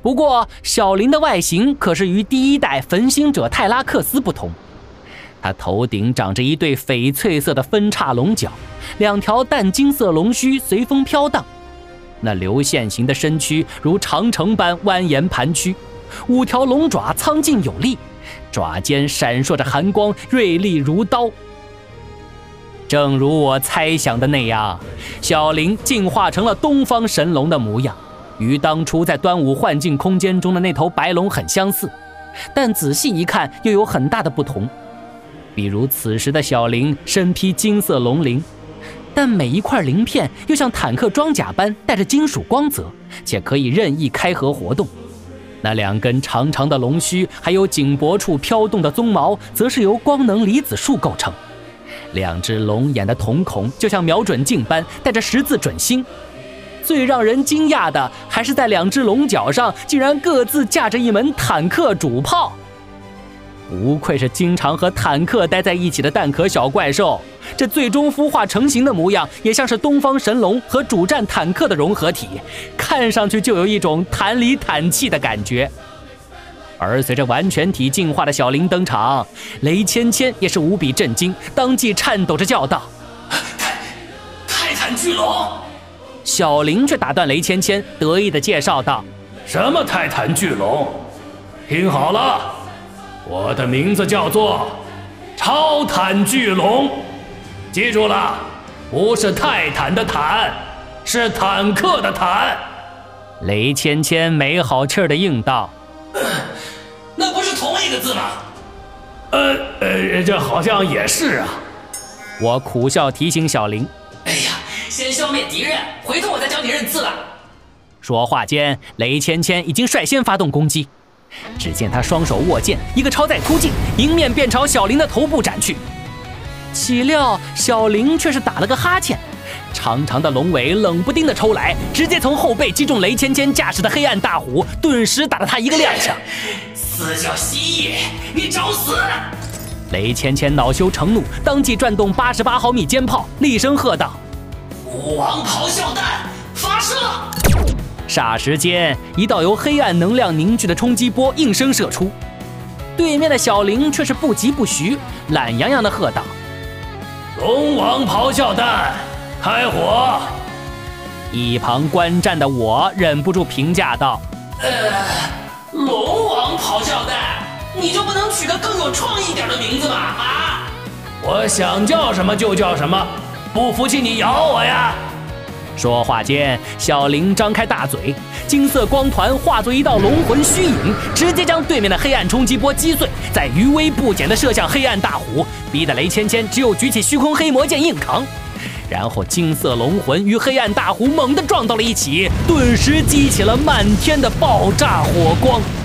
不过小林的外形可是与第一代焚心者泰拉克斯不同，他头顶长着一对翡翠色的分叉龙角，2条淡金色龙须随风飘荡，那流线型的身躯如长城般蜿蜒盘曲，5条龙爪苍劲有力，爪尖闪烁着寒光，锐利如刀。正如我猜想的那样，小林进化成了东方神龙的模样，与当初在端午幻境空间中的那头白龙很相似，但仔细一看又有很大的不同。比如此时的小林身披金色龙鳞，但每一块鳞片又像坦克装甲般带着金属光泽，且可以任意开合活动。那2根长长的龙须还有颈脖处飘动的鬃毛，则是由光能离子束构成。2只龙眼的瞳孔就像瞄准镜般带着10字准星。最让人惊讶的还是在2只龙角上竟然各自架着一门坦克主炮。不愧是经常和坦克待在一起的蛋壳小怪兽，这最终孵化成型的模样也像是东方神龙和主战坦克的融合体，看上去就有一种弹里弹气的感觉。而随着完全体进化的小林登场，雷芊芊也是无比震惊，当即颤抖着叫道： 泰坦巨龙！ 小林却打断雷芊芊，得意地介绍道： 什么泰坦巨龙？听好了，我的名字叫做超坦巨龙，记住了，不是泰坦的坦，是坦克的坦。 雷芊芊没好气地应道： 那不是同一个字吗？这好像也是啊。 我苦笑提醒小林： 哎呀，先消灭敌人，回头我再教你认字了。 说话间，雷芊芊已经率先发动攻击。只见他双手握剑，一个超载突进，迎面便朝小林的头部斩去。岂料小林却是打了个哈欠，长长的龙尾冷不丁地抽来，直接从后背击中雷芊芊驾驶的黑暗大虎，顿时打了他一个踉跄。 四脚蜥蜴，你找死！ 雷芊芊恼羞成怒，当即转动88毫米肩炮，厉声喝道： 武王咆哮弹发射！ 霎时间，一道由黑暗能量凝聚的冲击波应声射出。对面的小林却是不疾不徐，懒洋洋地喝道： 龙王咆哮弹开火！ 一旁观战的我忍不住评价道： 龙王咆哮弹，你就不能取个更有创意点的名字吗？啊！我想叫什么就叫什么，不服气你咬我呀！ 说话间，小林张开大嘴，金色光团化作一道龙魂虚影，直接将对面的黑暗冲击波击碎，再余威不减地射向黑暗大虎，逼得雷芊芊只有举起虚空黑魔剑硬扛。然后金色龙魂与黑暗大虎猛地撞到了一起，顿时激起了漫天的爆炸火光。